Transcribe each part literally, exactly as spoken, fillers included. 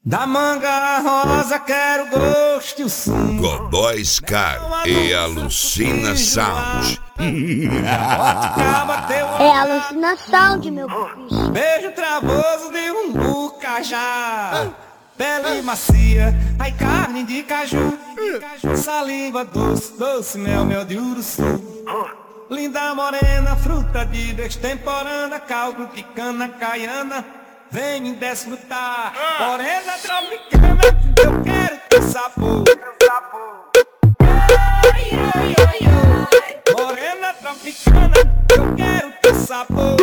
Da manga rosa quero gosto e o sumo. Godoy Scar e Alucina Sound. É alucinação de meu bicho. Beijo travoso de um bucajá. Pele macia, ai carne de caju. Saliva doce, doce mel, mel de uruçu. Linda morena, fruta de destemporânea. Caldo de cana caiana, vem me desfrutar. Morena tropicana, eu quero teu sabor. Morena tropicana, eu quero teu sabor.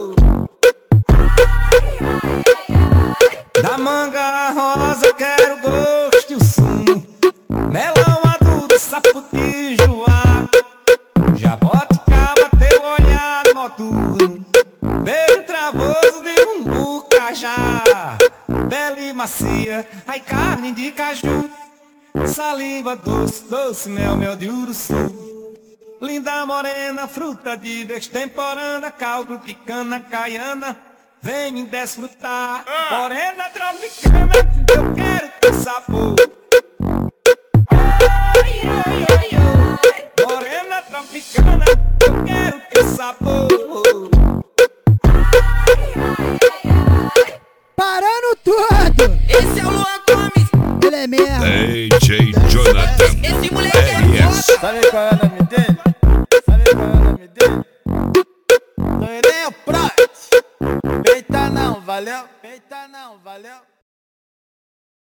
Da manga rosa quero gosto e o sumo. Melão adulto, saputi, joá. Jaboticaba, teu olhar noturno. Beijo travoso de um bucajá. Pele macia, ai carne de caju. Saliva doce, doce mel, mel de uruçu. Linda morena, fruta de destemporânea. Caldo de cana caiana, vem me desfrutar. Morena tropicana, eu quero teu sabor. Morena tropicana, eu quero teu sabor. Parando tudo! Esse é o Luan Gomes, Ele é mesmo! D J Jonathan esse moleque é R S. foda. Sabe qual é o nome dele?